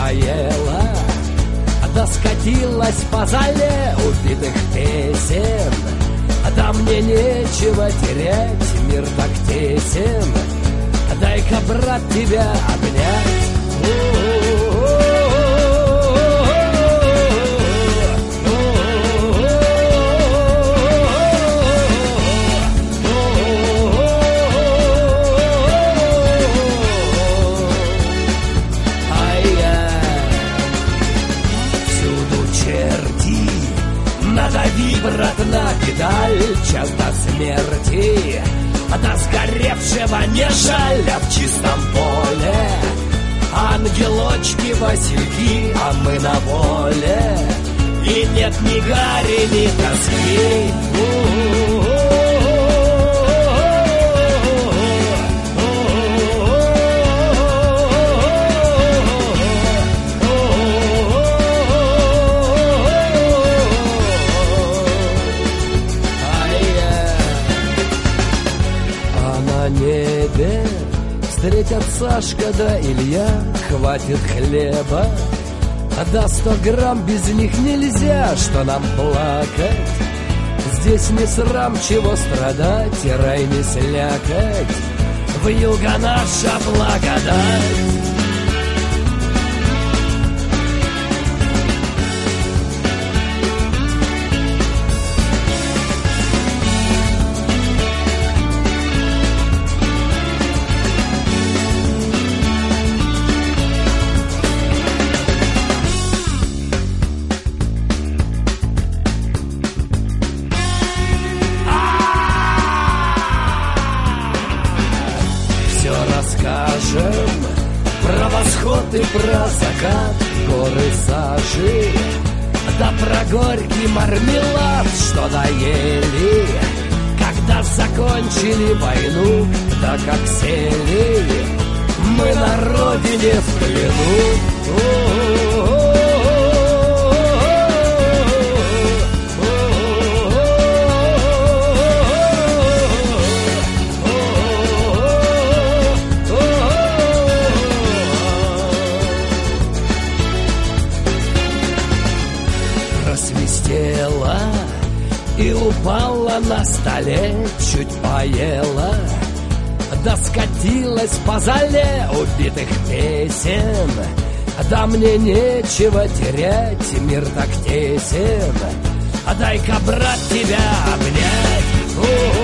поела, да скатилась по зале убитых песен. Да мне нечего терять, мир так тесен. Дай-ка, брат, тебя обнять. Надави, брат, на педаль, час до смерти, до сгоревшего не жаль, а в чистом поле ангелочки, васильки, а мы на воле, и нет ни гари, ни тоски. Небе встретят Сашка да Илья, хватит хлеба, да 100 грамм без них нельзя, что нам плакать. Здесь не срам, чего страдать, и рай не слякать, вьюга наша благодать. Расскажем про восход и про закат, горы сажи, да про горький мармелад, что доели, когда закончили войну, да как сели мы на родине в плену. Свистела и упала на столе, чуть поела, да скатилась по зале убитых песен. Да мне нечего терять, мир так тесен, дай-ка, брат, тебя обнять.